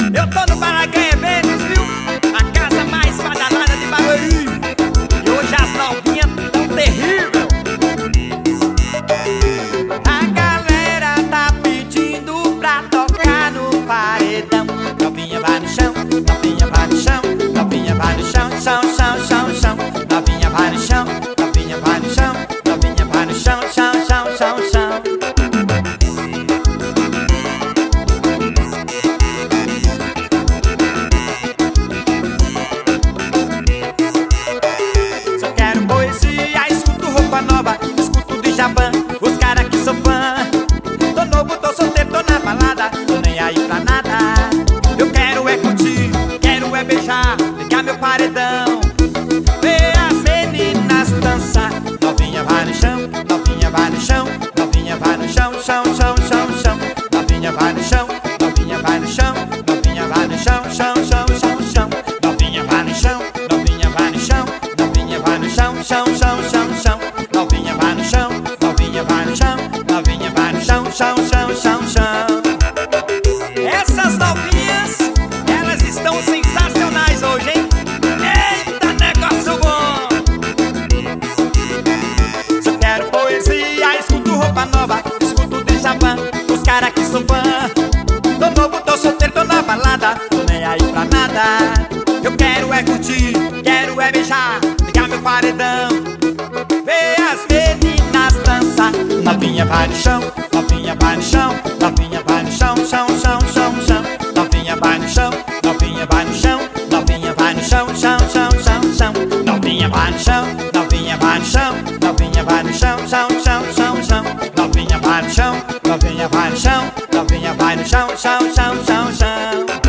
Eu tô no Balaguer Eventos, viu? A casa mais badalada de Barueri. E hoje as novinhas tão terrível. A galera tá pedindo pra tocar no paredão. Novinha vai no chão, novinha vai no chão, novinha vai no chão, chão, chão, chão, chão. Novinha vai no chão, novinha vai no chão, novinha vai no chão, chão, chão, chão, chão. Só quero poesia, escuto roupa nova, escuto Djavan, os cara que sou fã. Tô novo, tô solteiro, tô na balada, tô nem aí pra nada. Eu quero é curtir, quero é beijar, ligar meu paredão, ver as meninas dançar. Novinha vai no chão, novinha vai no chão, novinha vai no chão, chão, chão, chão, chão. Novinha vai no chão, novinha vai no chão, novinha vai no chão, chão, chão, chão, chão. Novinha vai no chão, novinha vai no chão, novinha vai no chão, chão, chão, chão, chão. Novinha vai no chão, novinha vai no chão, novinha vai no chão, chão, chão, chão, chão. Essas novinhas, elas estão sensacionais hoje, hein? Eita, negócio bom! Só quero poesia, escuto roupa nova, escuto Djavan, os cara que sou fã. Tô novo, tô solteiro, tô na balada, tô nem aí pra nada. Eu quero é curtir, quero é beijar, ligar meu paredão, ver as meninas dançar. Novinha vai no chão, novinha vai no chão, novinha vai no chão, chão, chão, chão, chão. Novinha vai no chão, novinha vai no chão, novinha vai no chão, chão, chão, chão, chão. Novinha vai no chão, novinha vai no chão, novinha vai no chão, chão, chão, chão, chão. Novinha vai no chão, novinha vai no chão, novinha vai no chão, chão, chão, chão, chão.